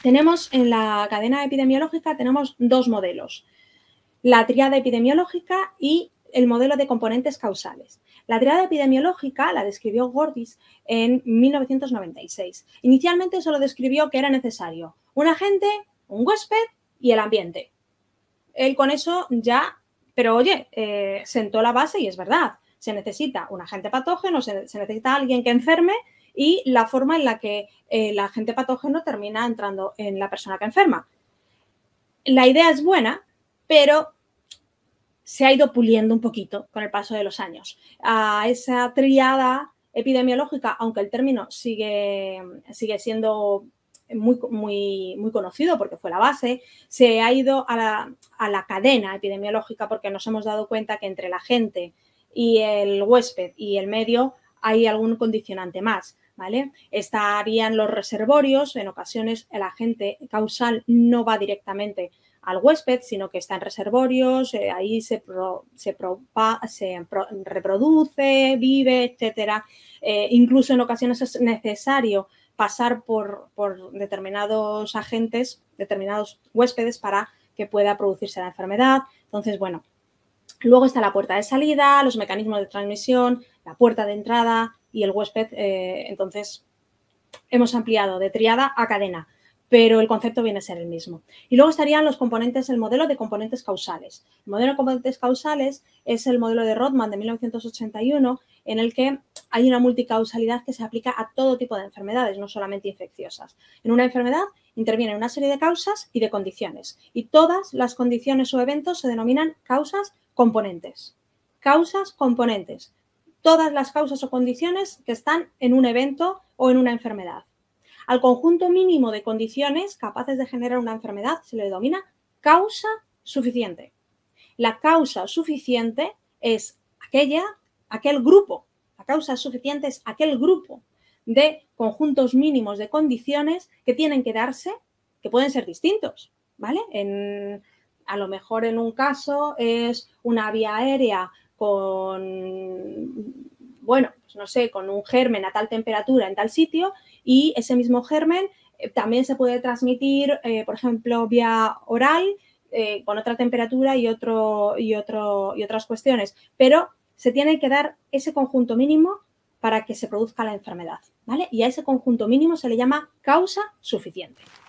tenemos en la cadena epidemiológica tenemos dos modelos, la tríada epidemiológica y el modelo de componentes causales. La tríada epidemiológica la describió Gordis en 1996. Inicialmente solo describió que era necesario un agente, un huésped y el ambiente. Él con eso ya, pero oye, sentó la base y es verdad. Se necesita un agente patógeno, se necesita alguien que enferme y la forma en la que el agente patógeno termina entrando en la persona que enferma. La idea es buena, pero se ha ido puliendo un poquito con el paso de los años. A esa tríada epidemiológica, aunque el término sigue siendo muy conocido porque fue la base, se ha ido a la cadena epidemiológica porque nos hemos dado cuenta que entre la gente y el huésped y el medio hay algún condicionante más, ¿vale? Estarían los reservorios, en ocasiones el agente causal no va directamente al huésped, sino que está en reservorios, ahí se reproduce, vive, etcétera. Incluso en ocasiones es necesario pasar por determinados agentes, determinados huéspedes para que pueda producirse la enfermedad. Entonces, bueno, luego está la puerta de salida, los mecanismos de transmisión, la puerta de entrada y el huésped. Entonces, hemos ampliado de tríada a cadena, pero el concepto viene a ser el mismo. Y luego estarían los componentes, el modelo de componentes causales. El modelo de componentes causales es el modelo de Rodman de 1981, en el que hay una multicausalidad que se aplica a todo tipo de enfermedades, no solamente infecciosas. En una enfermedad intervienen una serie de causas y de condiciones, y todas las condiciones o eventos se denominan causas componentes. Causas componentes. Todas las causas o condiciones que están en un evento o en una enfermedad. Al conjunto mínimo de condiciones capaces de generar una enfermedad se le denomina causa suficiente. La causa suficiente es aquel grupo, la causa suficiente es aquel grupo de conjuntos mínimos de condiciones que tienen que darse, que pueden ser distintos, ¿vale? A lo mejor en un caso es una vía aérea con, bueno, pues no sé, con un germen a tal temperatura en tal sitio y ese mismo germen también se puede transmitir, por ejemplo, vía oral con otra temperatura y otras cuestiones, pero se tiene que dar ese conjunto mínimo para que se produzca la enfermedad, ¿vale? Y a ese conjunto mínimo se le llama causa suficiente.